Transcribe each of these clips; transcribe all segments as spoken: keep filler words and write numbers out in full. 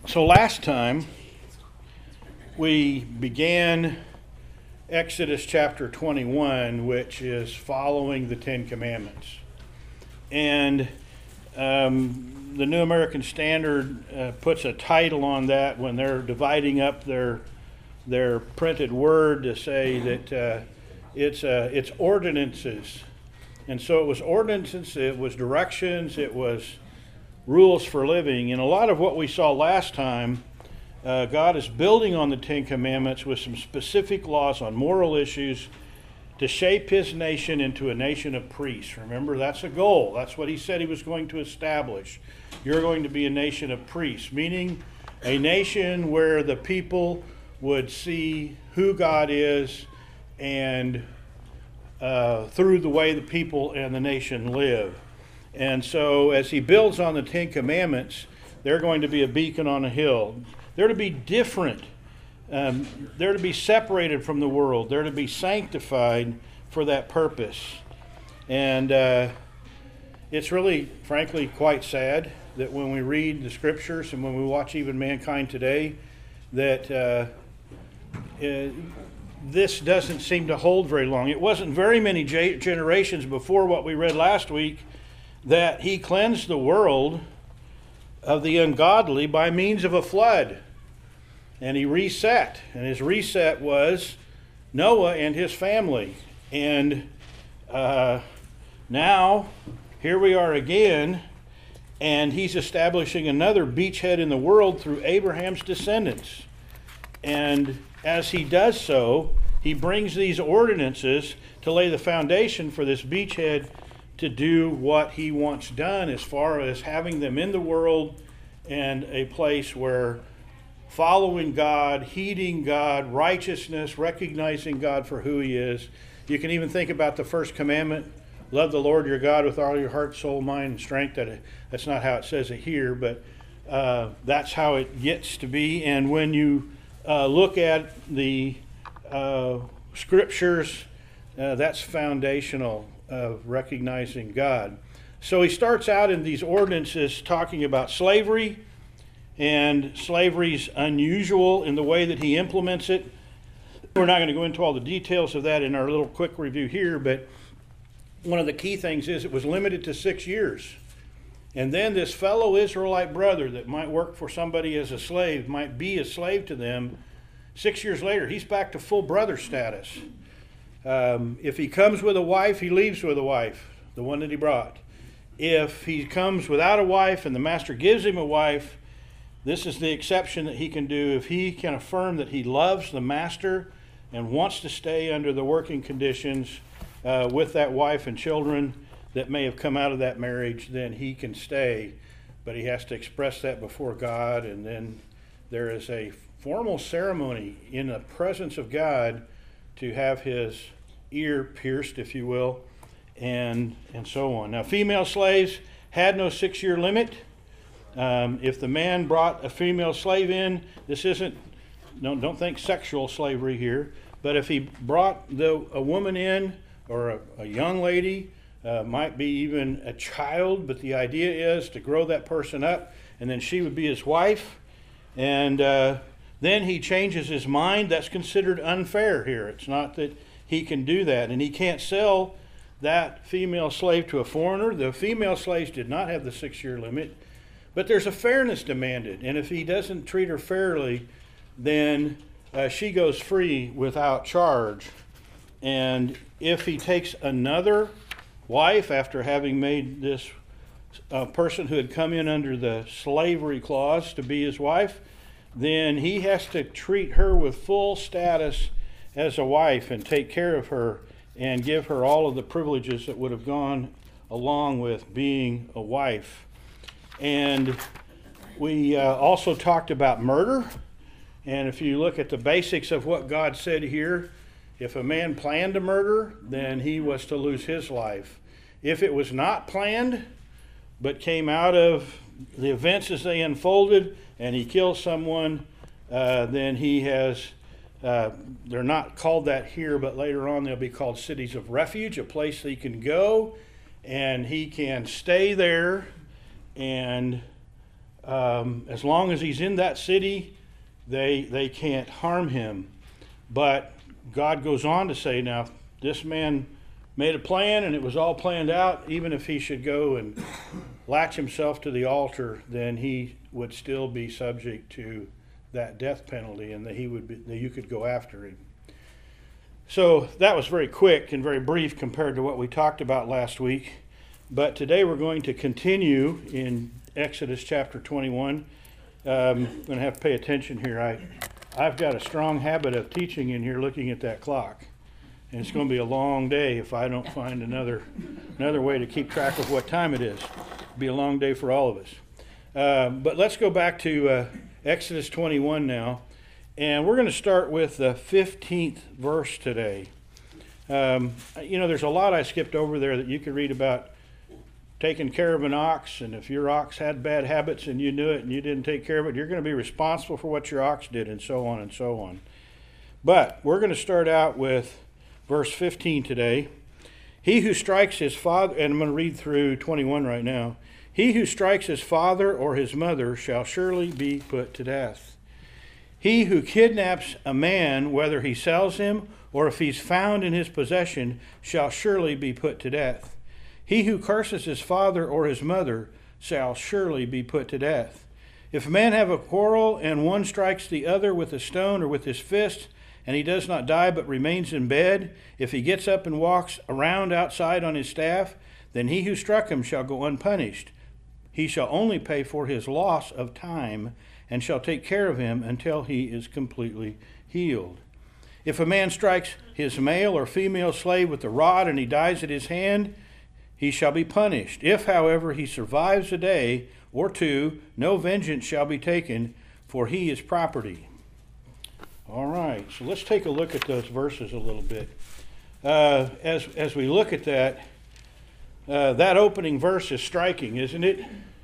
So last time we began Exodus chapter twenty-one, which is following the Ten Commandments. And um, the New American Standard uh, puts a title on that when they're dividing up their their printed word to say that uh, it's uh, it's ordinances. And so it was ordinances, it was directions, it was rules for living. And a lot of what we saw last time, uh, God is building on the Ten Commandments with some specific laws on moral issues to shape his nation into a nation of priests. Remember, that's a goal. That's what he said he was going to establish. You're going to be a nation of priests, meaning a nation where the people would see who God is and uh, through the way the people and the nation live. And so as he builds on the Ten Commandments, they're going to be a beacon on a hill. They're to be different. Um, they're to be separated from the world. They're to be sanctified for that purpose. And uh, it's really, frankly, quite sad that when we read the scriptures and when we watch even mankind today, that uh, uh, this doesn't seem to hold very long. It wasn't very many ge- generations before what we read last week that he cleansed the world of the ungodly by means of a flood. And he reset. And his reset was Noah and his family. And uh, now, here we are again, and he's establishing another beachhead in the world through Abraham's descendants. And as he does so, he brings these ordinances to lay the foundation for this beachhead to do what he wants done as far as having them in the world and a place where following God, heeding God, righteousness, recognizing God for who he is. You can even think about the first commandment, love the Lord your God with all your heart, soul, mind, and strength. That, that's not how it says it here, but uh, that's how it gets to be. And when you uh, look at the uh, scriptures, uh, that's foundational of recognizing God. So he starts out in these ordinances talking about slavery, and slavery's unusual in the way that he implements it. We're not going to go into all the details of that in our little quick review here, but one of the key things is it was limited to six years. And then this fellow Israelite brother that might work for somebody as a slave, might be a slave to them, six years later, he's back to full brother status. Um, if he comes with a wife, he leaves with a wife, the one that he brought. If he comes without a wife and the master gives him a wife, this is the exception that he can do. If he can affirm that he loves the master and wants to stay under the working conditions uh, with that wife and children that may have come out of that marriage, then he can stay. But he has to express that before God, and then there is a formal ceremony in the presence of God to have his ear pierced, if you will, and and so on. Now, female slaves had no six-year limit. Um, if the man brought a female slave in, this isn't, don't, don't think sexual slavery here, but if he brought the, a woman in, or a, a young lady, uh, might be even a child, but the idea is to grow that person up, and then she would be his wife, and uh, then he changes his mind. That's considered unfair here. It's not that he can do that, and he can't sell that female slave to a foreigner. The female slaves did not have the six-year limit. But there's a fairness demanded, and if he doesn't treat her fairly, then uh, she goes free without charge. And if he takes another wife after having made this uh, person who had come in under the slavery clause to be his wife, then he has to treat her with full status as a wife and take care of her and give her all of the privileges that would have gone along with being a wife. And we uh, also talked about murder. And if you look at the basics of what God said here, if a man planned to murder, then he was to lose his life. If it was not planned, but came out of the events as they unfolded, and he kills someone, uh, then he has, uh, they're not called that here, but later on they'll be called cities of refuge, a place that he can go, and he can stay there and Um, as long as he's in that city, they they can't harm him. But God goes on to say, now, this man made a plan and it was all planned out. Even if he should go and latch himself to the altar, then he would still be subject to that death penalty, and that he would be, that you could go after him. So that was very quick and very brief compared to what we talked about last week. But today we're going to continue in Exodus chapter twenty-one. Um, I'm going to have to pay attention here. I, I've got a strong habit of teaching in here looking at that clock. And it's going to be a long day if I don't find another another way to keep track of what time it is. It'll be a long day for all of us. Uh, but let's go back to uh, Exodus twenty-one now. And we're going to start with the fifteenth verse today. Um, you know, there's a lot I skipped over there that you could read about taking care of an ox, and if your ox had bad habits and you knew it and you didn't take care of it, you're going to be responsible for what your ox did, and so on and so on. But we're going to start out with verse fifteen today. He who strikes his father, and I'm going to read through twenty-one right now. He who strikes his father or his mother shall surely be put to death. He who kidnaps a man, whether he sells him or if he's found in his possession, shall surely be put to death. He who curses his father or his mother shall surely be put to death. If a man have a quarrel and one strikes the other with a stone or with his fist, and he does not die but remains in bed, if he gets up and walks around outside on his staff, then he who struck him shall go unpunished. He shall only pay for his loss of time, and shall take care of him until he is completely healed. If a man strikes his male or female slave with a rod and he dies at his hand, he shall be punished. If, however, he survives a day or two, no vengeance shall be taken, for he is property. All right, so let's take a look at those verses a little bit. Uh, as as we look at that, uh, that opening verse is striking, isn't it?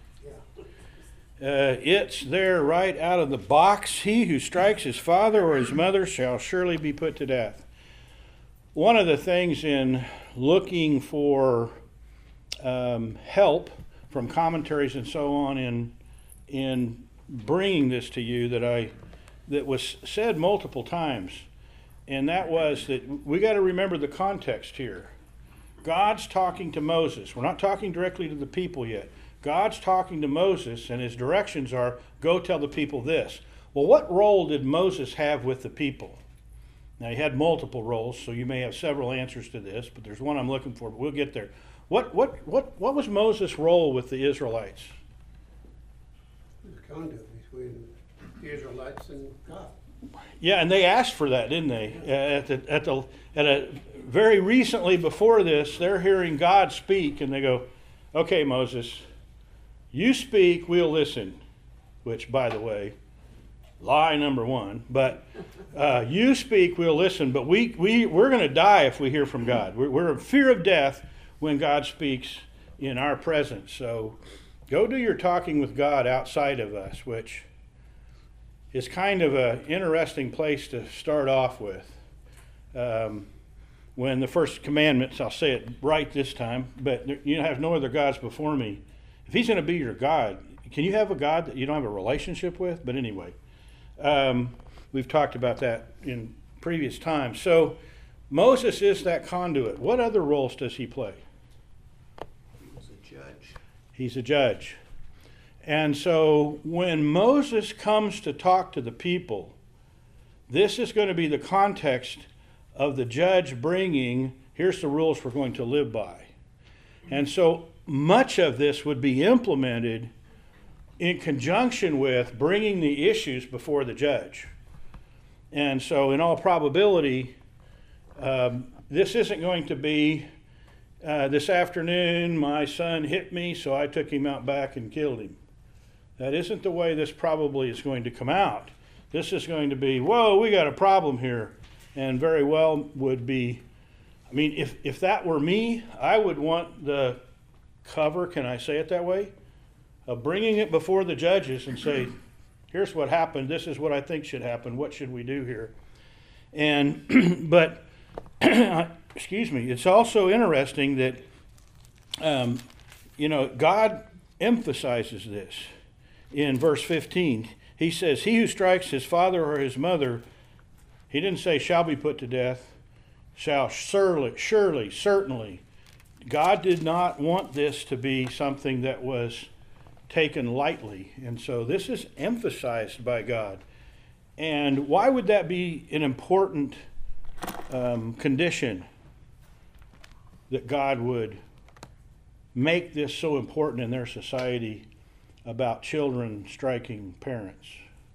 Uh, it's there right out of the box. He who strikes his father or his mother shall surely be put to death. One of the things in looking for um, help from commentaries and so on in in bringing this to you that I that was said multiple times, and that was that we got to remember the context here. God's talking to Moses. We're not talking directly to the people yet. God's talking to Moses, and his directions are, go tell the people this. Well, what role did Moses have with the people? Now, he had multiple roles, so you may have several answers to this, but there's one I'm looking for, but we'll get there. What what what what was Moses' role with the Israelites? The conduit between the Israelites and God. Yeah, and they asked for that, didn't they? At the at the at a very recently before this, they're hearing God speak, and they go, "Okay, Moses, you speak, we'll listen." Which, by the way, lie number one. But uh, you speak, we'll listen. But we we we're going to die if we hear from God. We're, we're in fear of death when God speaks in our presence. So go do your talking with God outside of us, which is kind of an interesting place to start off with. Um, when the first commandments, I'll say it right this time, but you have no other gods before me. If he's going to be your God, can you have a God that you don't have a relationship with? But anyway, um, we've talked about that in previous times. So Moses is that conduit. What other roles does he play? He's a judge. He's a judge. And so when Moses comes to talk to the people, this is going to be the context of the judge bringing, here's the rules we're going to live by. And so much of this would be implemented in conjunction with bringing the issues before the judge. And so in all probability, um, this isn't going to be, uh, this afternoon my son hit me, so I took him out back and killed him. That isn't the way this probably is going to come out. This is going to be, whoa, we got a problem here. And very well would be, I mean, if, if that were me, I would want the cover, can I say it that way, of bringing it before the judges and say, here's what happened, this is what I think should happen, what should we do here? And, but, excuse me, it's also interesting that, um, you know, God emphasizes this in verse fifteen. He says, he who strikes his father or his mother, he didn't say shall be put to death, shall surely, surely, certainly. God did not want this to be something that was taken lightly. And so this is emphasized by God. And why would that be an important um, condition, that God would make this so important in their society about children striking parents?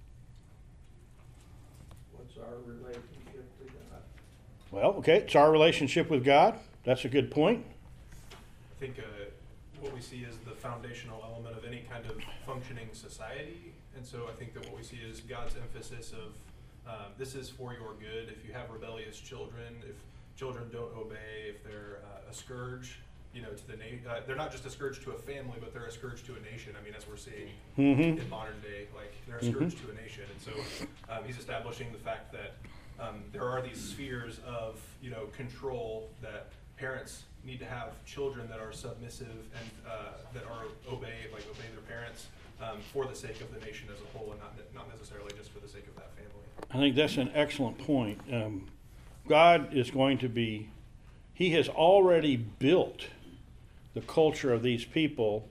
What's our relationship to God? Well, okay, it's our relationship with God. That's a good point. I think uh, what we see is the foundational element of any kind of functioning society. And so I think that what we see is God's emphasis of um, this is for your good. If you have rebellious children, if children don't obey, if they're uh, a scourge, you know, to the na- uh, they're not just a scourge to a family, but they're a scourge to a nation. I mean, as we're seeing Mm-hmm. in modern day, like they're a scourge to a nation. And so um, he's establishing the fact that um, there are these spheres of, you know, control that parents need to have children that are submissive and uh, that are obey, like obey their parents um, for the sake of the nation as a whole, and not not necessarily just for the sake of that family. I think that's an excellent point. Um, God is going to be, he has already built the culture of these people,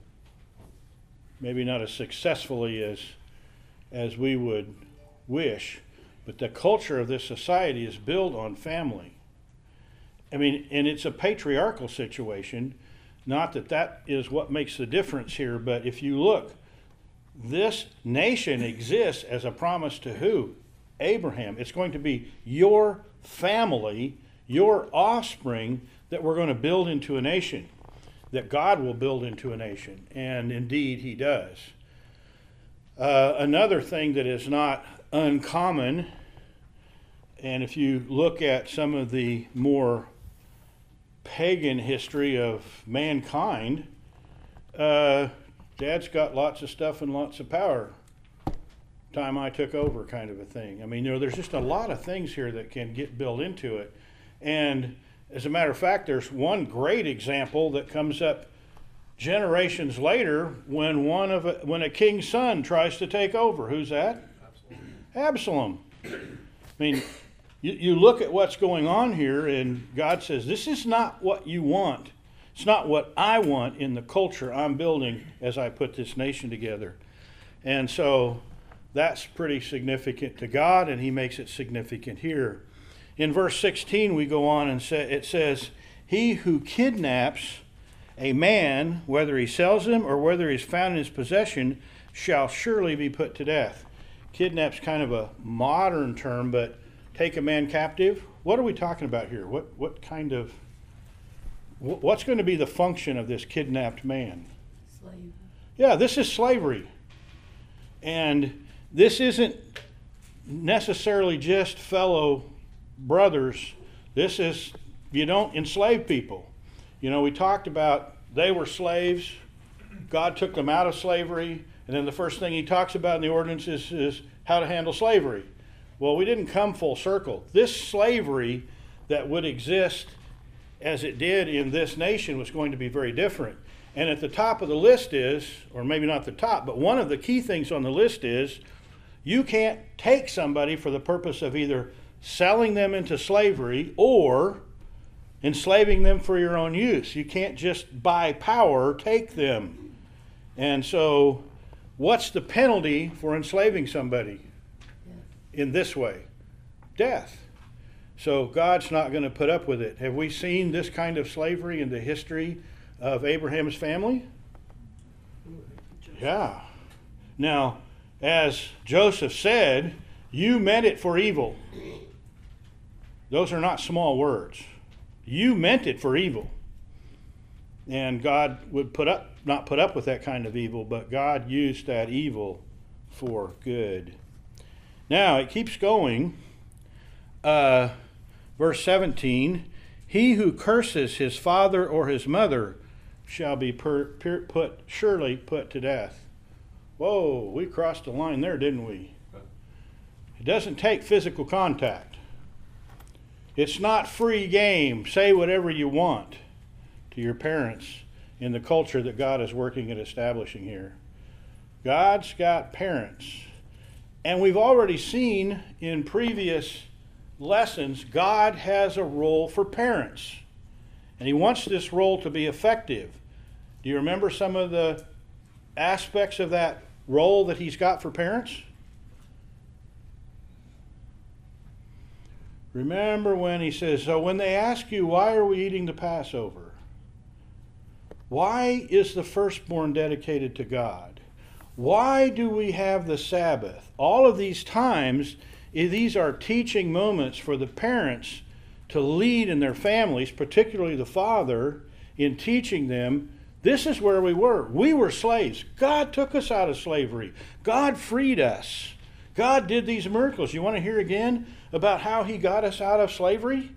maybe not as successfully as as we would wish, but the culture of this society is built on family. I mean, and it's a patriarchal situation. Not that that is what makes the difference here, but if you look, this nation exists as a promise to who? Abraham. It's going to be your family, your offspring, that we're going to build into a nation, that God will build into a nation. And indeed, he does. Uh, another thing that is not uncommon, and if you look at some of the more pagan history of mankind, uh, Dad's got lots of stuff and lots of power. Time I took over, kind of a thing. I mean, you know, there's just a lot of things here that can get built into it. And as a matter of fact, there's one great example that comes up generations later when one of a, when a king's son tries to take over. Who's that? Absalom. I mean, you, you look at what's going on here, and God says, this is not what you want. It's not what I want in the culture I'm building as I put this nation together. And so that's pretty significant to God, and he makes it significant here. In verse sixteen, we go on and say, it says, he who kidnaps a man, whether he sells him or whether he's found in his possession, shall surely be put to death. Kidnap's kind of a modern term, but take a man captive. What are we talking about here? What what kind of, what's going to be the function of this kidnapped man? Slave. Yeah, this is slavery. And this isn't necessarily just fellow brothers. This is, you don't enslave people. You know, we talked about they were slaves. God took them out of slavery. And then the first thing he talks about in the ordinance is, is how to handle slavery. Well, we didn't come full circle. This slavery that would exist as it did in this nation was going to be very different. And at the top of the list is, or maybe not the top, but one of the key things on the list is you can't take somebody for the purpose of either selling them into slavery or enslaving them for your own use. You can't just by power take them. And so what's the penalty for enslaving somebody in this way? Death. So God's not going to put up with it. Have we seen this kind of slavery in the history of Abraham's family? Yeah. Now, as Joseph said, you meant it for evil. Those are not small words. You meant it for evil. And God would put up, not put up with that kind of evil, but God used that evil for good. Now, it keeps going. Uh, verse seventeen, he who curses his father or his mother shall be per, per, put surely put to death. Whoa, we crossed the line there, didn't we? It doesn't take physical contact. It's not free game. Say whatever you want to your parents in the culture that God is working at establishing here. God's got parents. And we've already seen in previous lessons, God has a role for parents. And he wants this role to be effective. Do you remember some of the aspects of that role that he's got for parents? Remember when he says, so when they ask you, why are we eating the Passover? Why is the firstborn dedicated to God? Why do we have the Sabbath? All of these times, these are teaching moments for the parents to lead in their families, particularly the father, in teaching them, this is where we were. We were slaves. God took us out of slavery. God freed us. God did these miracles. You want to hear again about how he got us out of slavery?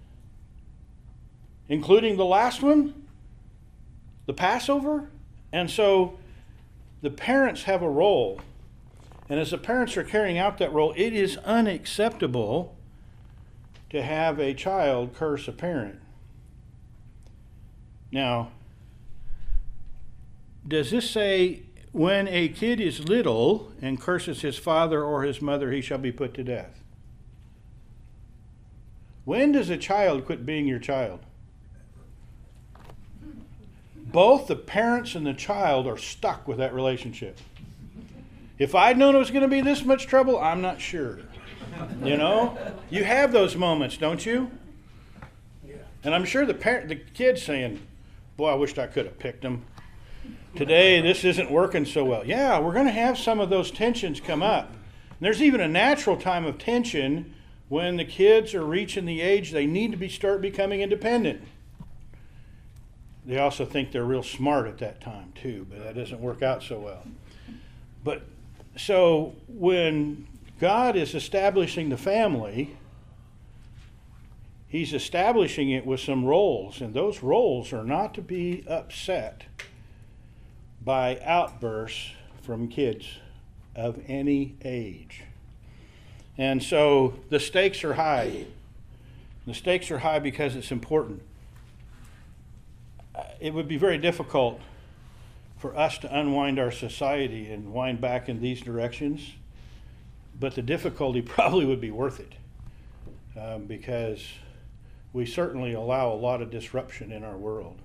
Including the last one, the Passover. And so the parents have a role. And as the parents are carrying out that role, it is unacceptable to have a child curse a parent. Now, does this say when a kid is little and curses his father or his mother, he shall be put to death? When does a child quit being your child? Both the parents and the child are stuck with that relationship. If I'd known it was going to be this much trouble, I'm not sure. You know? You have those moments, don't you? Yeah. And I'm sure the parent, the kid's saying, boy, I wished I could have picked him. Today, this isn't working so well. Yeah, we're going to have some of those tensions come up. And there's even a natural time of tension when the kids are reaching the age they need to be start becoming independent. They also think they're real smart at that time too, but that doesn't work out so well. But so when God is establishing the family, he's establishing it with some roles, and those roles are not to be upset by outbursts from kids of any age. And so the stakes are high. The stakes are high because it's important. It would be very difficult for us to unwind our society and wind back in these directions, but the difficulty probably would be worth it, um, because we certainly allow a lot of disruption in our world.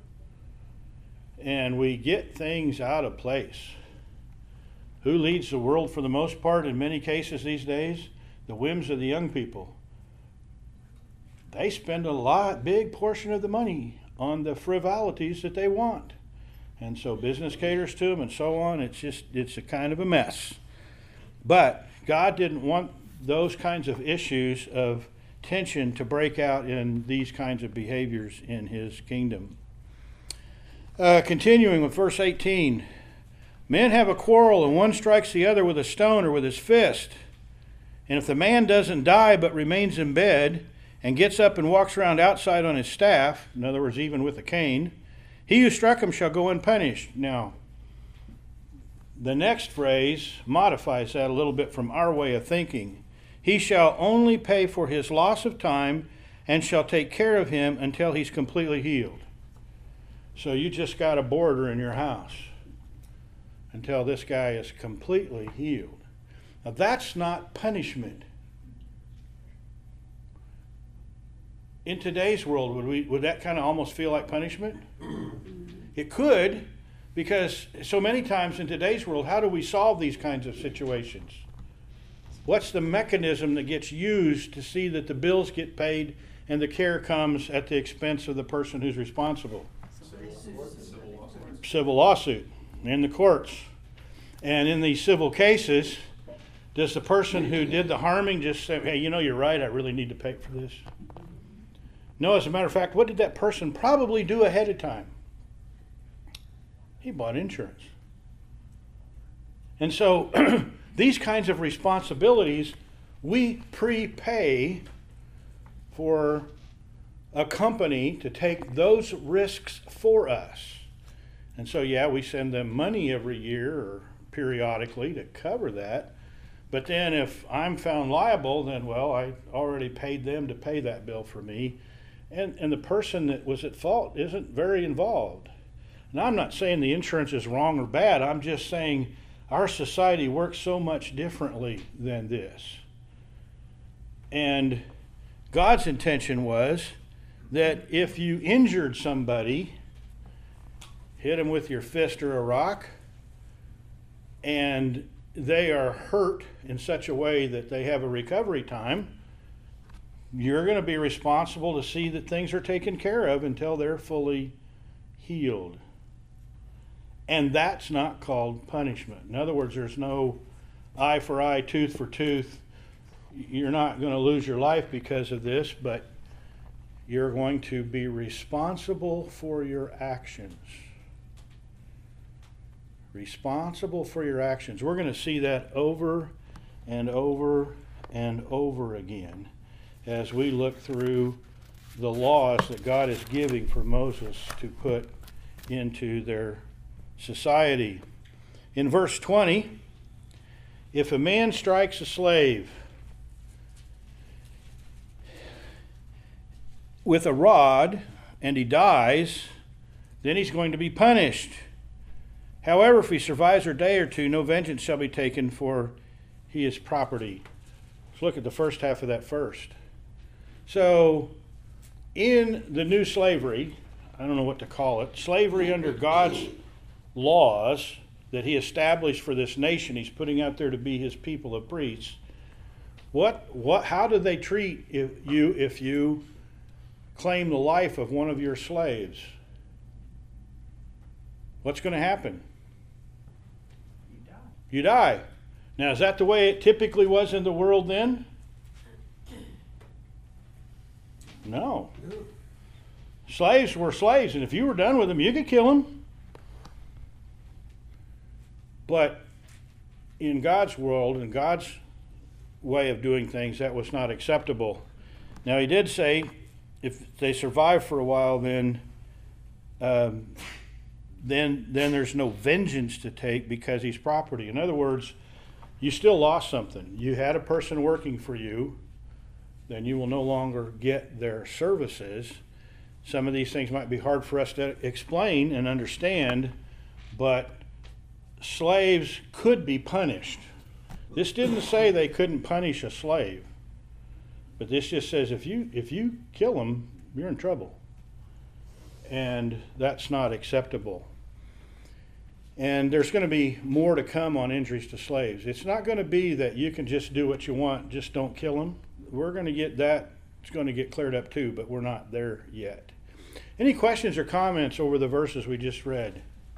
And we get things out of place. Who leads the world for the most part in many cases these days? The whims of the young people. They spend a lot, big portion of the money on the frivolities that they want. And so business caters to them and so on. It's just, it's a kind of a mess. But God didn't want those kinds of issues of tension to break out in these kinds of behaviors in his kingdom. Uh, continuing with verse eighteen. Men have a quarrel and one strikes the other with a stone or with his fist. And if the man doesn't die but remains in bed and gets up and walks around outside on his staff, in other words, even with a cane, he who struck him shall go unpunished. Now, the next phrase modifies that a little bit from our way of thinking. He shall only pay for his loss of time and shall take care of him until he's completely healed. So you just got a boarder in your house until this guy is completely healed. Now that's not punishment. In today's world, would we would that kind of almost feel like punishment? It could, because so many times in today's world, how do we solve these kinds of situations? What's the mechanism that gets used to see that the bills get paid and the care comes at the expense of the person who's responsible? Civil lawsuits. Civil lawsuit in the courts. And in these civil cases, does the person who did the harming just say, hey, you know, you're right, I really need to pay for this? No, as a matter of fact, what did that person probably do ahead of time? He bought insurance. And so these kinds of responsibilities, we prepay for a company to take those risks for us. And so, yeah, we send them money every year or periodically to cover that. But then if I'm found liable, then, well, I already paid them to pay that bill for me. And, and the person that was at fault isn't very involved. And I'm not saying the insurance is wrong or bad. I'm just saying Our society works so much differently than this. And God's intention was that if you injured somebody, hit them with your fist or a rock, and they are hurt in such a way that they have a recovery time, you're going to be responsible to see that things are taken care of until they're fully healed. And that's not called punishment. In other words, there's no eye for eye, tooth for tooth. You're not going to lose your life because of this, but you're going to be responsible for your actions. Responsible for your actions. We're going to see that over and over and over again as we look through the laws that God is giving for Moses to put into their society. In verse twenty, if a man strikes a slave with a rod and he dies, then he's going to be punished. However, if he survives a day or two, no vengeance shall be taken, for he is property. Let's look at the first half of that first. So, in the new slavery, I don't know what to call it, slavery under God's laws that he established for this nation, he's putting out there to be his people of priests. What, what, how do they treat if you if you claim the life of one of your slaves? What's going to happen? You die. You die. Now, is that the way it typically was in the world then? No. No. Slaves were slaves, and if you were done with them, you could kill them. But in God's world, in God's way of doing things, that was not acceptable. Now, he did say if they survive for a while, then um, then then there's no vengeance to take because he's property. In other words, you still lost something. You had a person working for you, then you will no longer get their services. Some of these things might be hard for us to explain and understand, but slaves could be punished. This didn't say they couldn't punish a slave, but this just says if you if you kill them, you're in trouble. And that's not acceptable. And there's going to be more to come on injuries to slaves. It's not going to be that you can just do what you want, just don't kill them. We're going to get that, it's going to get cleared up too, but we're not there yet. Any questions or comments over the verses we just read?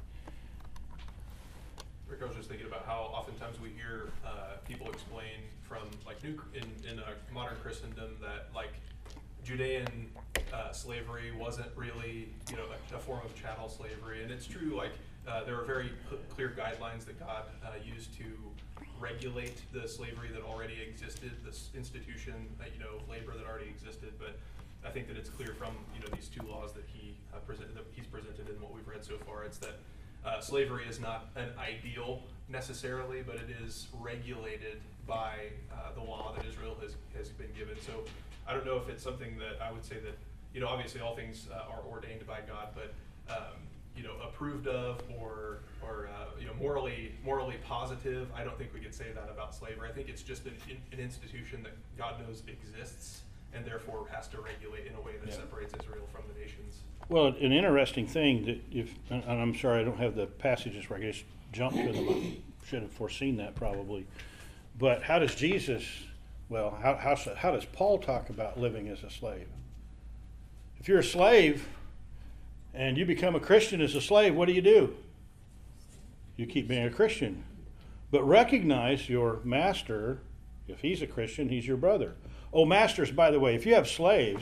Rick, I was just thinking about how oftentimes we hear uh, people explain from like new in, in a modern Christendom that like Judean uh, slavery wasn't really, you know, a, a form of chattel slavery, and it's true. Like uh, there are very p- clear guidelines that God uh, used to regulate the slavery that already existed, this institution, that, you know, labor that already existed. But I think that it's clear from, you know, these two laws that he uh, present, that he's presented in what we've read so far. It's that uh, slavery is not an ideal necessarily, but it is regulated by uh, the law that Israel has has been given. So I don't know if it's something that I would say that, you know, obviously all things uh, are ordained by God, but um, you know, approved of or or uh, you know, morally morally positive. I don't think we could say that about slavery. I think it's just an, an institution that God knows exists and therefore has to regulate in a way that Yeah. separates Israel from the nations. Well, an interesting thing that if, and I'm sorry I don't have the passages where I just jumped to them. I should have foreseen that probably. But how does Jesus, well, how, how, how does Paul talk about living as a slave? If you're a slave and you become a Christian as a slave, what do you do? You keep being a Christian. But recognize your master, if he's a Christian, he's your brother. Oh, masters, by the way, if you have slaves,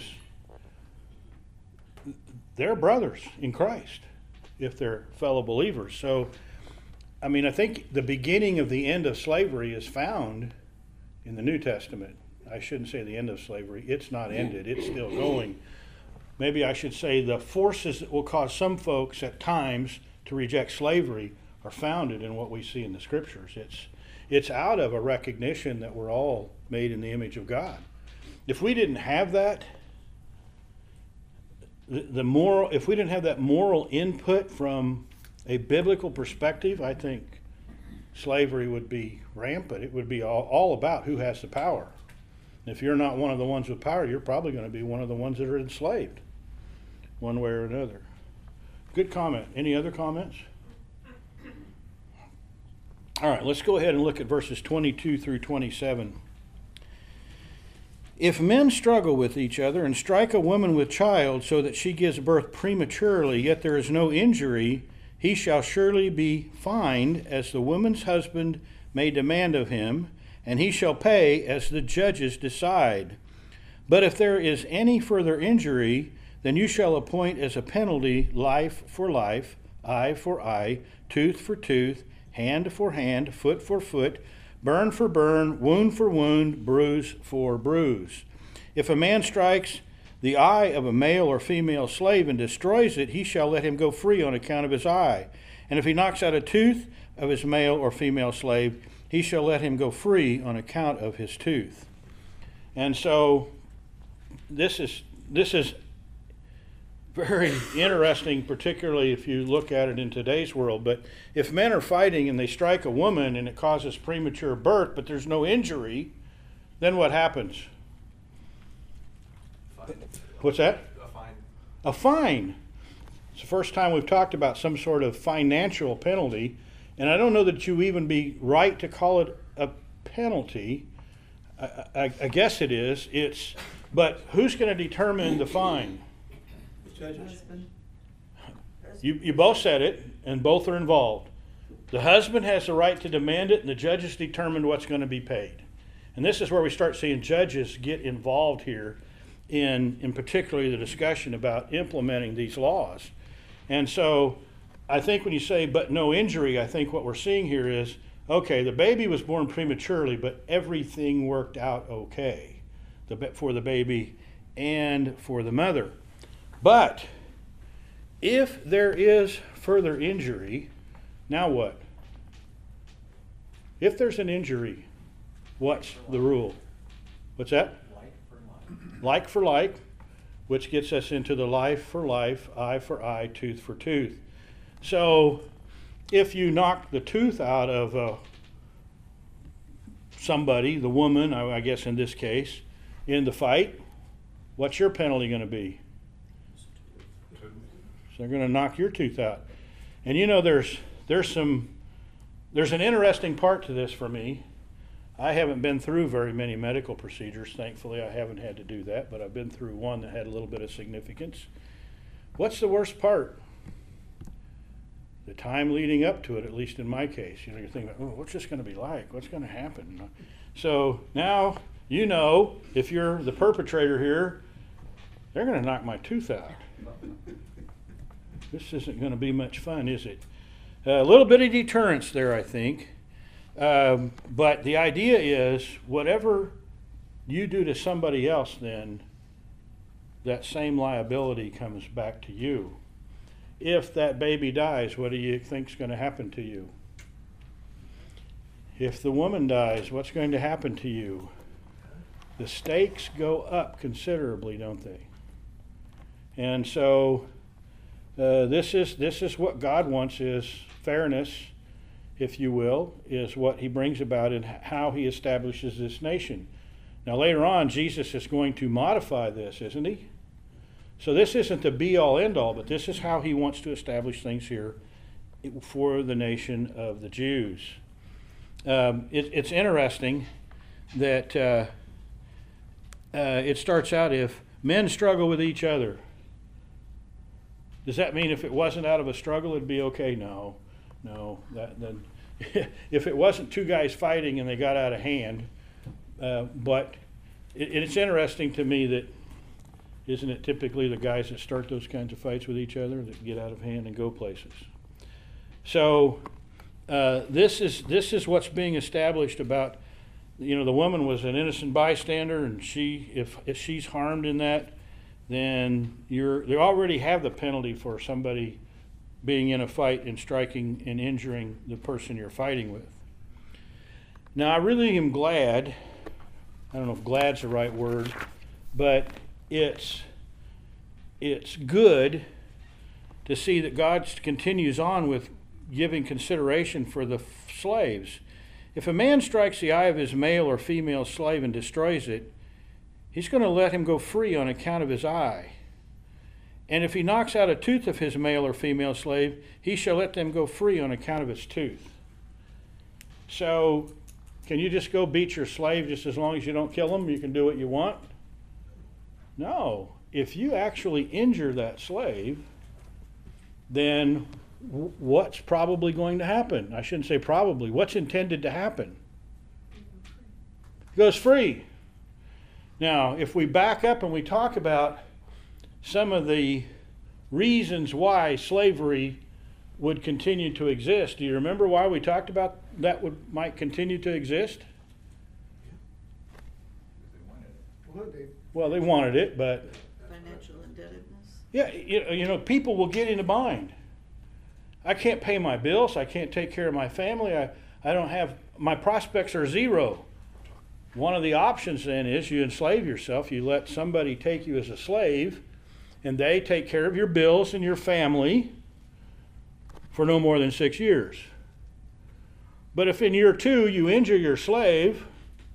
they're brothers in Christ if they're fellow believers. So, I mean, I think the beginning of the end of slavery is found in the New Testament. I shouldn't say the end of slavery. It's not ended. It's still going. Maybe I should say the forces that will cause some folks at times to reject slavery are founded in what we see in the Scriptures. It's, it's out of a recognition that we're all made in the image of God. If we didn't have that, the, the moral, if we didn't have that moral input from a biblical perspective, I think slavery would be rampant. It would be all, all about who has the power. And if you're not one of the ones with power, you're probably going to be one of the ones that are enslaved, one way or another. Good comment. Any other comments? All right, let's go ahead and look at verses twenty-two through twenty-seven. If men struggle with each other and strike a woman with child so that she gives birth prematurely, yet there is no injury, he shall surely be fined as the woman's husband may demand of him, and he shall pay as the judges decide. But if there is any further injury, then you shall appoint as a penalty life for life, eye for eye, tooth for tooth, hand for hand, foot for foot, burn for burn, wound for wound, bruise for bruise. If a man strikes the eye of a male or female slave and destroys it, he shall let him go free on account of his eye. And if he knocks out a tooth of his male or female slave, he shall let him go free on account of his tooth. And so this is this is very interesting, particularly if you look at it in today's world. But if men are fighting and they strike a woman and it causes premature birth, but there's no injury, then what happens? Fine. What's that? A fine. A fine. It's the first time we've talked about some sort of financial penalty, and I don't know that you even be right to call it a penalty. I, I, I guess it is. It's, but who's going to determine the fine? Husband. You, you both said it, and both are involved. The husband has the right to demand it, and the judges determine what's going to be paid. And this is where we start seeing judges get involved here in, in particularly the discussion about implementing these laws. And so I think when you say, but no injury, I think what we're seeing here is, okay, the baby was born prematurely, but everything worked out okay the, for the baby and for the mother. But if there is further injury, now what? If there's an injury, what's the rule? What's that? Like for like. Like for like, which gets us into the life for life, eye for eye, tooth for tooth. So if you knock the tooth out of uh, somebody, the woman, I, I guess in this case, in the fight, what's your penalty going to be? So they're going to knock your tooth out. And you know, there's there's some there's an interesting part to this for me. I haven't been through very many medical procedures. Thankfully, I haven't had to do that, but I've been through one that had a little bit of significance. What's the worst part? The time leading up to it, at least in my case. You know, you're thinking, oh, what's this going to be like? What's going to happen? So now, you know, if you're the perpetrator here, they're going to knock my tooth out. This isn't going to be much fun, is it? A little bit of deterrence there, I think. Um, but the idea is, whatever you do to somebody else, then that same liability comes back to you. If that baby dies, what do you think is going to happen to you? If the woman dies, what's going to happen to you? The stakes go up considerably, don't they? And so uh, this is this is what God wants, is fairness, if you will, is what he brings about in how he establishes this nation. Now later on, Jesus is going to modify this, isn't he? So this isn't the be-all, end-all, but this is how he wants to establish things here for the nation of the Jews. Um, it, it's interesting that uh, uh, it starts out, if men struggle with each other. Does that mean if it wasn't out of a struggle, it'd be okay? No, no. That, then, if it wasn't two guys fighting and they got out of hand, uh, but it, it's interesting to me that, isn't it typically the guys that start those kinds of fights with each other that get out of hand and go places? So uh, this is this is what's being established about. You know, the woman was an innocent bystander, and she, if if she's harmed in that, then you're they already have the penalty for somebody being in a fight and striking and injuring the person you're fighting with. Now, I really am glad. I don't know if "glad's" the right word, but it's it's good to see that God continues on with giving consideration for the f- slaves. If a man strikes the eye of his male or female slave and destroys it, he's going to let him go free on account of his eye. And if he knocks out a tooth of his male or female slave, he shall let them go free on account of his tooth. So, can you just go beat your slave just as long as you don't kill them? You can do what you want? No. If you actually injure that slave, then w- what's probably going to happen? I shouldn't say probably. What's intended to happen? He goes free. Now, if we back up and we talk about some of the reasons why slavery would continue to exist, do you remember why we talked about that would might continue to exist? Well, they, Well, they wanted it, but Financial indebtedness. yeah, you, you know, people will get in a bind. I can't pay my bills. I can't take care of my family. I, I don't have, my prospects are zero. One of the options then is you enslave yourself. You let somebody take you as a slave, and they take care of your bills and your family for no more than six years. But if in year two you injure your slave,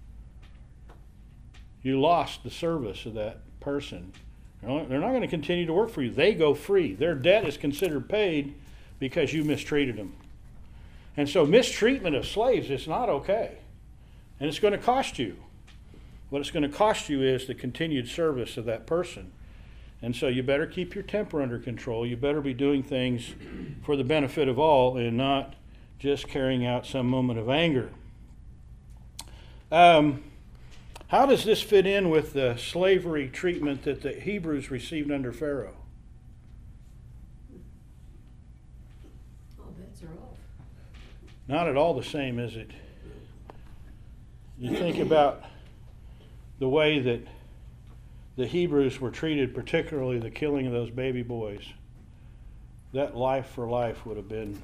you lost the service of that person. They're not going to continue to work for you. They go free. Their debt is considered paid because you mistreated them. And so mistreatment of slaves is not okay. And it's going to cost you. What it's going to cost you is the continued service of that person. And so you better keep your temper under control. You better be doing things for the benefit of all and not just carrying out some moment of anger. Um, how does this fit in with the slavery treatment that the Hebrews received under Pharaoh? All bets are off. Not at all the same, is it? You think about the way that the Hebrews were treated, particularly the killing of those baby boys. That life for life would have been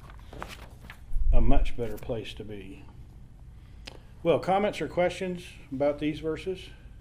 a much better place to be. Well, comments or questions about these verses?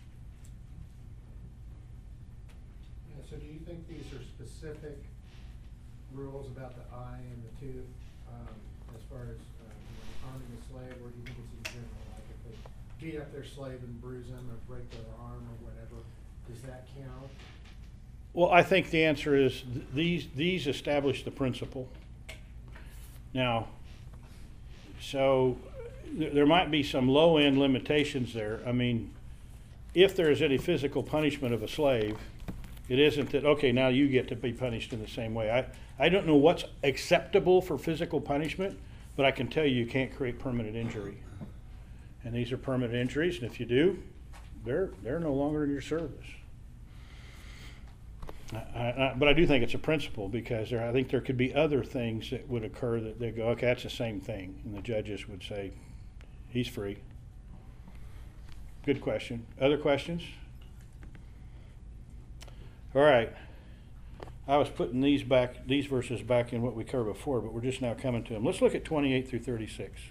Yeah, so do you think these are specific rules about the eye and the tooth, um, as far as, uh, you know, harming the slave, or do you think it's in general? Like if they beat up their slave and bruise them or break their arm or whatever, does that count? Well, I think the answer is th- these these establish the principle. Now, so th- there might be some low-end limitations there. I mean, if there is any physical punishment of a slave, it isn't that, okay, now you get to be punished in the same way. I, I don't know what's acceptable for physical punishment, but I can tell you you can't create permanent injury. And these are permanent injuries, and if you do, they're they're no longer in your service. I, I, but I do think it's a principle because there, I think there could be other things that would occur that they go, okay, that's the same thing. And the judges would say, he's free. Good question. Other questions? All right. I was putting these back, these verses back in what we covered before, but we're just now coming to them. Let's look at twenty-eight through thirty-six.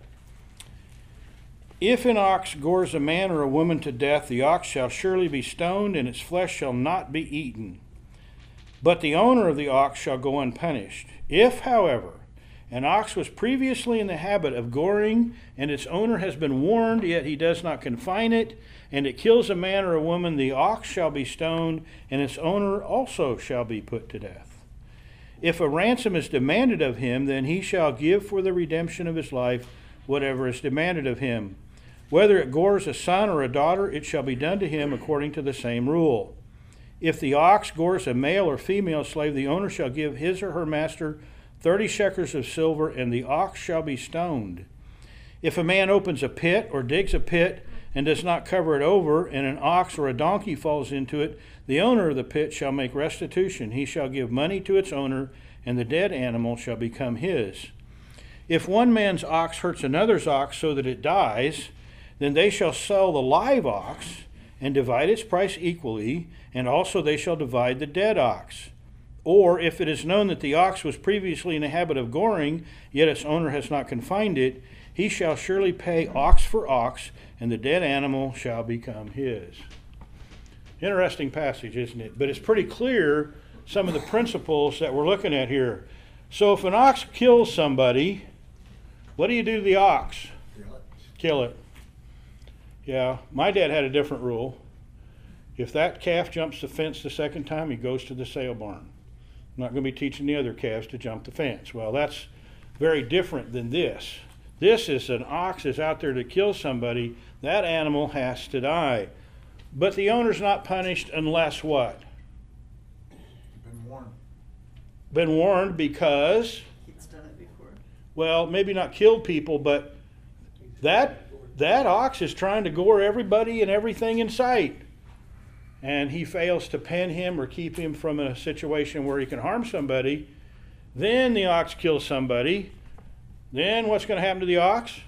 If an ox gores a man or a woman to death, the ox shall surely be stoned, and its flesh shall not be eaten. But the owner of the ox shall go unpunished. If, however, an ox was previously in the habit of goring, and its owner has been warned, yet he does not confine it, and it kills a man or a woman, the ox shall be stoned, and its owner also shall be put to death. If a ransom is demanded of him, then he shall give for the redemption of his life whatever is demanded of him. Whether it gores a son or a daughter, it shall be done to him according to the same rule. If the ox gores a male or female slave, the owner shall give his or her master thirty shekels of silver, and the ox shall be stoned. If a man opens a pit or digs a pit and does not cover it over, and an ox or a donkey falls into it, the owner of the pit shall make restitution. He shall give money to its owner, and the dead animal shall become his. If one man's ox hurts another's ox so that it dies, then they shall sell the live ox and divide its price equally, and also they shall divide the dead ox. Or if it is known that the ox was previously in the habit of goring, yet its owner has not confined it, he shall surely pay ox for ox, and the dead animal shall become his. Interesting passage, isn't it? But it's pretty clear some of the principles that we're looking at here. So if an ox kills somebody, what do you do to the ox? Kill it. Yeah, my dad had a different rule. If that calf jumps the fence the second time, he goes to the sale barn. I'm not going to be teaching the other calves to jump the fence. Well, that's very different than this. This is an ox is out there to kill somebody. That animal has to die. But the owner's not punished unless what? Been warned. Been warned because, He's done it before. well, maybe not killed people, but that that ox is trying to gore everybody and everything in sight. And he fails to pen him or keep him from a situation where he can harm somebody. Then the ox kills somebody. Then what's going to happen to the ox?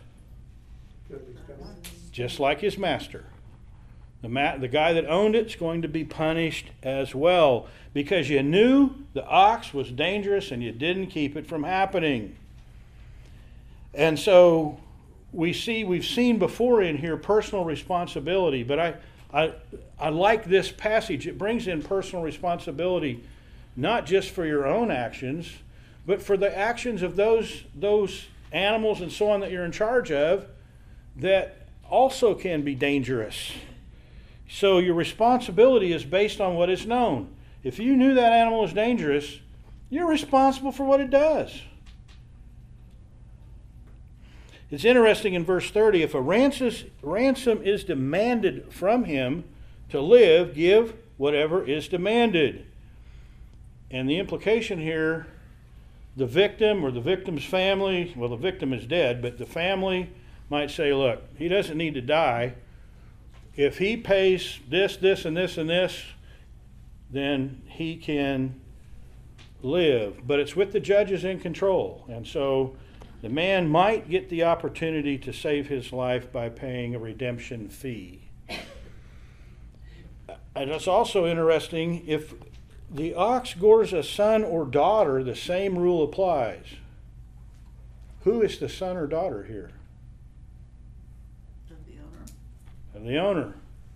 Just like his master. The, ma- the guy that owned it's going to be punished as well because you knew the ox was dangerous and you didn't keep it from happening. And so we see, we've seen before in here personal responsibility, but I, I, I like this passage. It brings in personal responsibility not just for your own actions, but for the actions of those, those animals and so on that you're in charge of that also can be dangerous. So your responsibility is based on what is known. If you knew that animal was dangerous, you're responsible for what it does. It's interesting in verse thirty, if a ransom is demanded from him to live, give whatever is demanded. And the implication here, the victim or the victim's family, well, the victim is dead, but the family might say, look, he doesn't need to die. If he pays this, this, and this, and this, then he can live. But it's with the judges in control. And so the man might get the opportunity to save his life by paying a redemption fee. And it's also interesting, if the ox gores a son or daughter, the same rule applies. Who is the son or daughter here? Of the owner. Of the owner.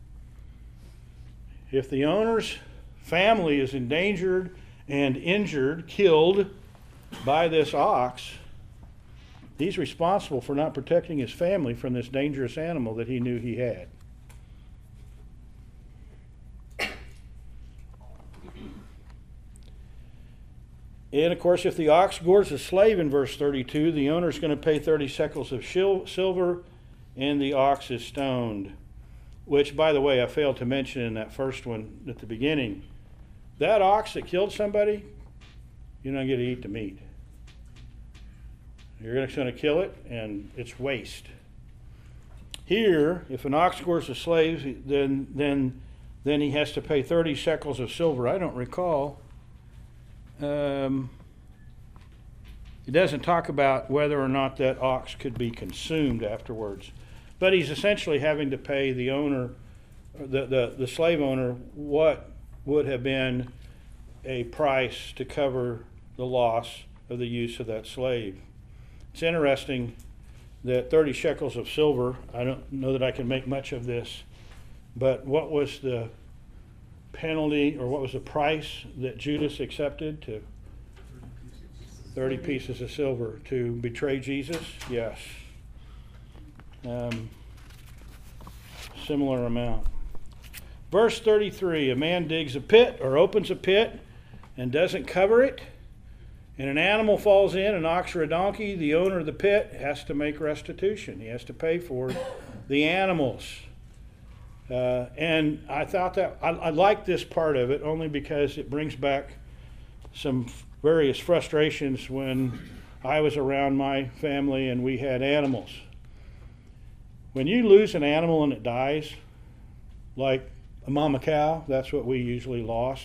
If the owner's family is endangered and injured, killed by this ox, he's responsible for not protecting his family from this dangerous animal that he knew he had. And of course, if the ox gores a slave in verse thirty-two, the owner is going to pay thirty shekels of silver, and the ox is stoned. Which, by the way, I failed to mention in that first one at the beginning. That ox that killed somebody, you're not going to eat the meat. You're just going to kill it, and it's waste. Here, if an ox gores a slave, then then then he has to pay thirty shekels of silver. I don't recall. Um, it doesn't talk about whether or not that ox could be consumed afterwards. But he's essentially having to pay the owner, the, the, the slave owner, what would have been a price to cover the loss of the use of that slave. It's interesting that thirty shekels of silver, I don't know that I can make much of this, but what was the penalty, or what was the price that Judas accepted? To thirty pieces of silver to betray Jesus? Yes. Um, similar amount. Verse thirty-three, a man digs a pit or opens a pit and doesn't cover it, and an animal falls in, an ox or a donkey, the owner of the pit has to make restitution. He has to pay for the animals. Uh, and I thought that, I, I like this part of it only because it brings back some various frustrations when I was around my family and we had animals. When you lose an animal and it dies, like a mama cow, that's what we usually lost.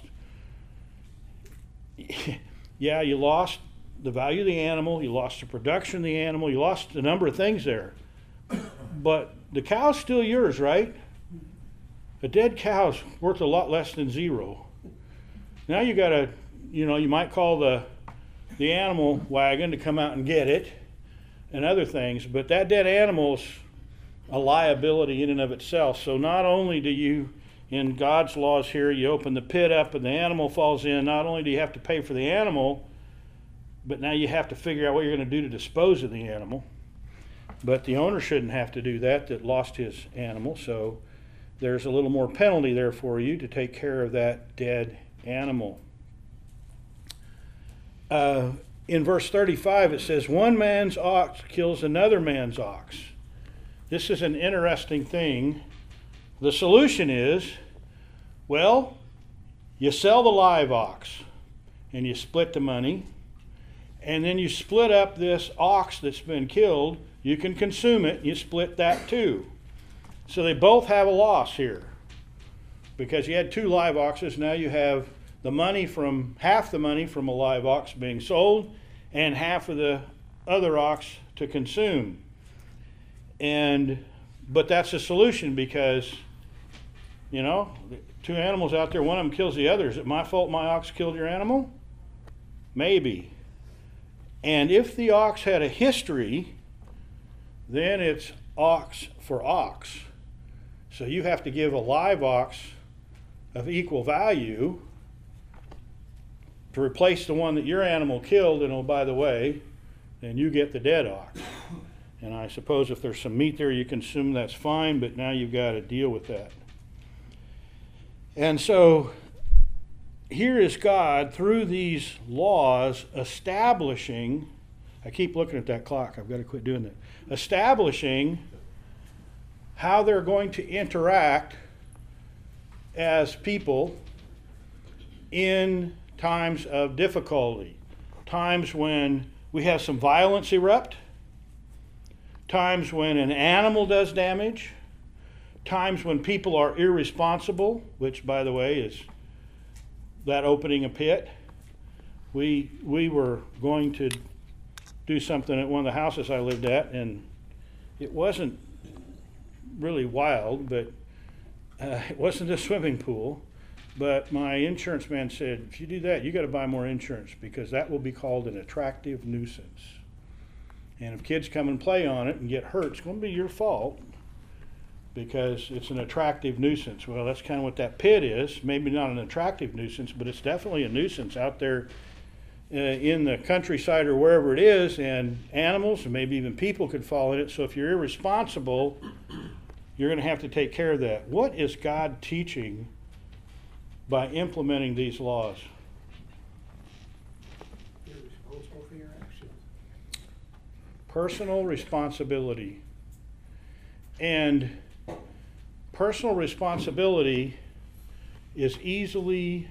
Yeah, you lost the value of the animal, you lost the production of the animal, you lost a number of things there. But the cow's still yours, right? A dead cow's worth a lot less than zero. Now you got to, you know, you might call the the animal wagon to come out and get it and other things, but that dead animal's a liability in and of itself. So not only do you, in God's laws here, you open the pit up and the animal falls in, not only do you have to pay for the animal, but now you have to figure out what you're going to do to dispose of the animal. But the owner shouldn't have to do that that lost his animal, so there's a little more penalty there for you to take care of that dead animal. Uh, in verse thirty-five it says, one man's ox kills another man's ox. This is an interesting thing. The solution is, well, you sell the live ox and you split the money, and then you split up this ox that's been killed. You can consume it, you split that too. So they both have a loss here, because you had two live oxes. Now you have the money from, half the money from a live ox being sold and half of the other ox to consume. And but that's a solution, because, you know, two animals out there, one of them kills the other. Is it my fault my ox killed your animal? Maybe. And if the ox had a history, then it's ox for ox. So you have to give a live ox of equal value to replace the one that your animal killed, and oh, by the way, then you get the dead ox. And I suppose if there's some meat there you consume, that's fine, but now you've got to deal with that. And so here is God, through these laws, establishing, I keep looking at that clock, I've got to quit doing that, establishing how they're going to interact as people in times of difficulty, times when we have some violence erupt, times when an animal does damage, times when people are irresponsible, which, by the way, is that opening a pit. We we were going to do something at one of the houses I lived at, and it wasn't really wild, but uh, it wasn't a swimming pool. But my insurance man said, if you do that, you got to buy more insurance, because that will be called an attractive nuisance. And if kids come and play on it and get hurt, it's going to be your fault, because it's an attractive nuisance. Well, that's kind of what that pit is. Maybe not an attractive nuisance, but it's definitely a nuisance out there uh, in the countryside or wherever it is, and animals and maybe even people could fall in it. So if you're irresponsible, you're going to have to take care of that. What is God teaching by implementing these laws? You're responsible for your actions. Personal responsibility. And personal responsibility is easily,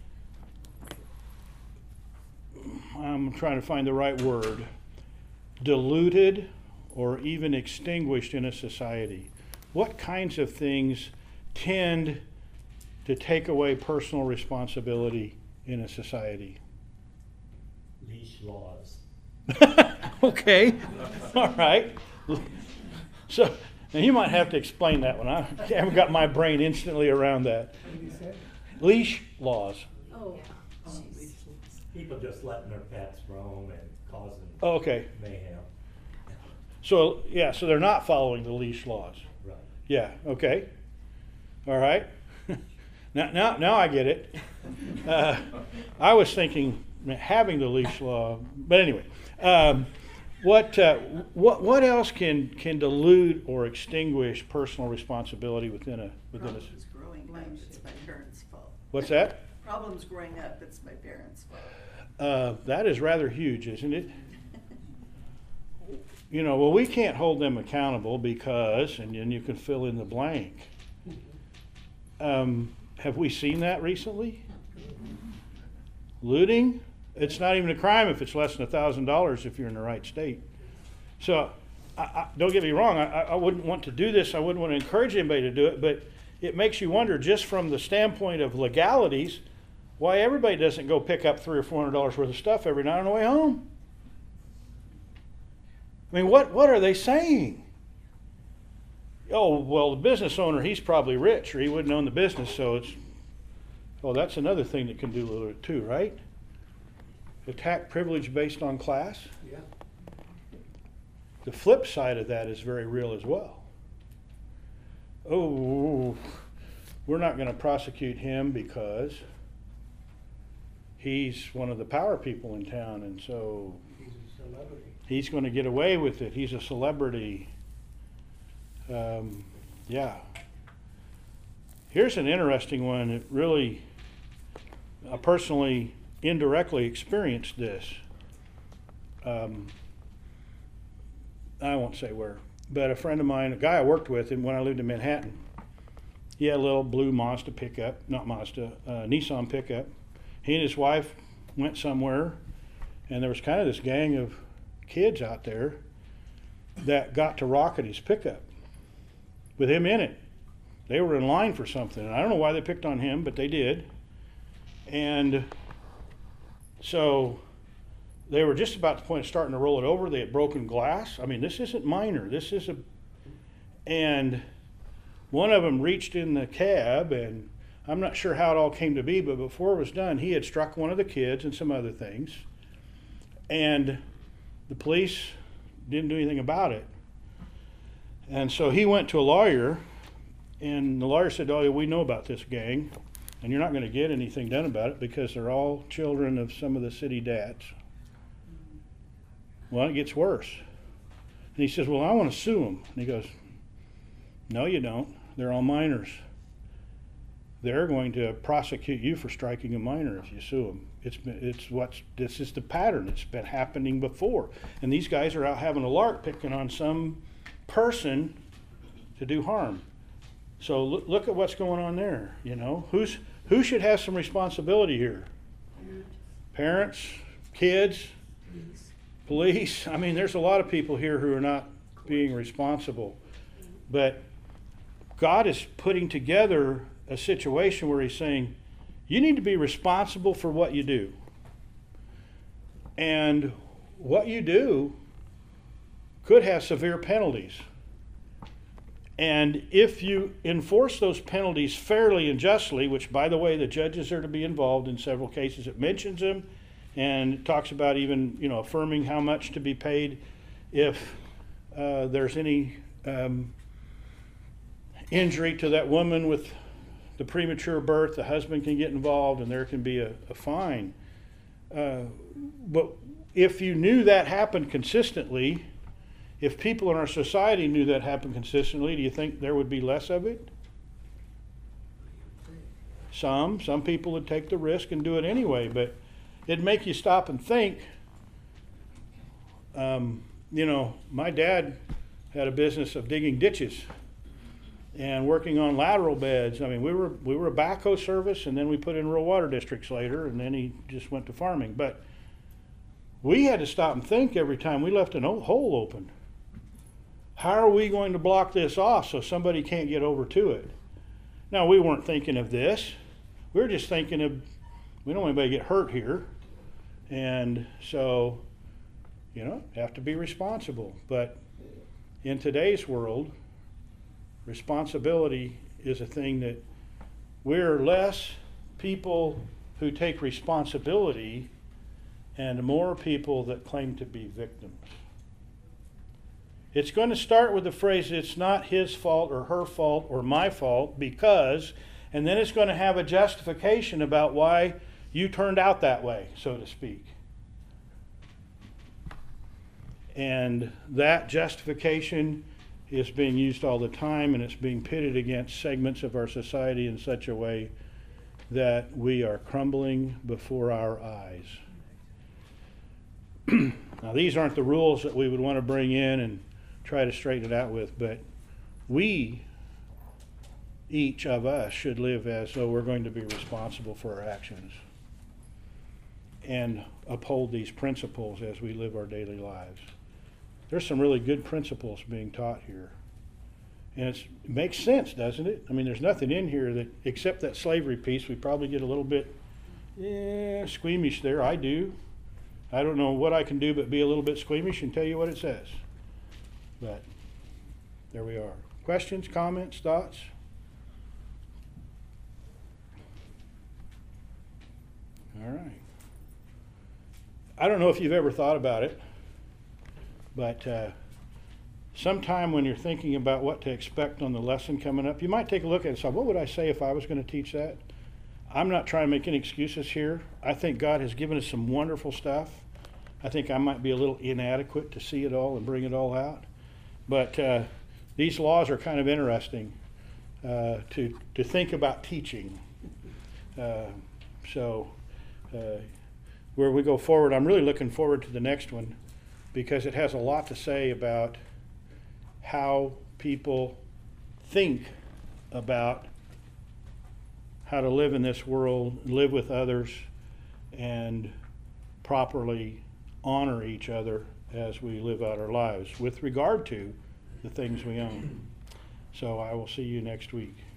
I'm trying to find the right word, diluted or even extinguished in a society. What kinds of things tend to take away personal responsibility in a society? Leash laws. Okay, all right. So now you might have to explain that one. I haven't got my brain instantly around that. What did you say? Leash laws. Oh, People just letting their pets roam and causing Oh, okay. mayhem. So yeah, so they're not following the leash laws. Right. Yeah. Okay. All right. now, now, now I get it. Uh, I was thinking having the leash law, but anyway. Um, What uh, what what else can can dilute or extinguish personal responsibility within a within a? problems growing up, it's my parents' fault. What's that? Problems growing up, it's my parents' fault. Uh, that is rather huge, isn't it? You know, well, we can't hold them accountable because, and then you can fill in the blank. Um, have we seen that recently? Looting? It's not even a crime if it's less than a thousand dollars if you're in the right state. So, I, I, don't get me wrong. I, I wouldn't want to do this. I wouldn't want to encourage anybody to do it. But it makes you wonder, just from the standpoint of legalities, why everybody doesn't go pick up three or four hundred dollars worth of stuff every night on the way home. I mean, what what are they saying? Oh, well, the business owner, he's probably rich, or he wouldn't own the business. So it's, oh, that's another thing that can do it too, right? Attack privilege based on class. Yeah. The flip side of that is very real as well. Oh, we're not going to prosecute him because he's one of the power people in town, and so He's a celebrity. he's going to get away with it. He's a celebrity. Um, yeah. Here's an interesting one that really, I personally indirectly experienced this. Um, I won't say where, but a friend of mine, a guy I worked with, and when I lived in Manhattan, he had a little blue Mazda pickup, not Mazda, uh, Nissan pickup. He and his wife went somewhere, and there was kind of this gang of kids out there that got to rocket his pickup with him in it. They were in line for something, and I don't know why they picked on him, but they did. And so they were just about to the point of starting to roll it over. They had broken glass. I mean, this isn't minor. This is a, and one of them reached in the cab, and I'm not sure how it all came to be, but before it was done, he had struck one of the kids and some other things. And the police didn't do anything about it. And so he went to a lawyer, and the lawyer said, oh, we know about this gang, and you're not going to get anything done about it because they're all children of some of the city dads. Well, it gets worse. And he says, well, I want to sue them. And he goes, no, you don't. They're all minors. They're going to prosecute you for striking a minor if you sue them. It's been, it's what's, this is the pattern. It's been happening before. And these guys are out having a lark picking on some person to do harm. So look, look at what's going on there. You know, who's who should have some responsibility here? Parents, kids, police. I mean, there's a lot of people here who are not being responsible. But God is putting together a situation where he's saying, you need to be responsible for what you do. And what you do could have severe penalties. And if you enforce those penalties fairly and justly, which, by the way, the judges are to be involved in several cases, it mentions them and talks about even, you know, affirming how much to be paid if uh, there's any um, injury to that woman with the premature birth. The husband can get involved, and there can be a, a fine. Uh, but if you knew that happened consistently, if people in our society knew that happened consistently, do you think there would be less of it? Some. Some people would take the risk and do it anyway, but it'd make you stop and think. Um, you know, my dad had a business of digging ditches and working on lateral beds. I mean, we were we were a backhoe service, and then we put in rural water districts later, and then he just went to farming. But we had to stop and think every time we left an hole open. How are we going to block this off so somebody can't get over to it? Now, we weren't thinking of this. We were just thinking of, we don't want anybody to get hurt here. And so, you know, have to be responsible. But in today's world, responsibility is a thing that we're less people who take responsibility and more people that claim to be victims. It's going to start with the phrase, it's not his fault or her fault or my fault because, and then it's going to have a justification about why you turned out that way, so to speak. And that justification is being used all the time, and it's being pitted against segments of our society in such a way that we are crumbling before our eyes. Now, these aren't the rules that we would want to bring in and try to straighten it out with, but we, each of us, should live as though we're going to be responsible for our actions and uphold these principles as we live our daily lives. There's some really good principles being taught here. And it's, it makes sense, doesn't it? I mean, there's nothing in here that, except that slavery piece, we probably get a little bit yeah, squeamish there. I do. I don't know what I can do but be a little bit squeamish and tell you what it says. But there we are. Questions, comments, thoughts? All right. I don't know if you've ever thought about it, but uh, sometime when you're thinking about what to expect on the lesson coming up, you might take a look at it and say, what would I say if I was going to teach that? I'm not trying to make any excuses here. I think God has given us some wonderful stuff. I think I might be a little inadequate to see it all and bring it all out. But uh, these laws are kind of interesting uh, to, to think about teaching. Uh, so uh, where we go forward, I'm really looking forward to the next one because it has a lot to say about how people think about how to live in this world, live with others, and properly honor each other as we live out our lives with regard to the things we own. So I will see you next week.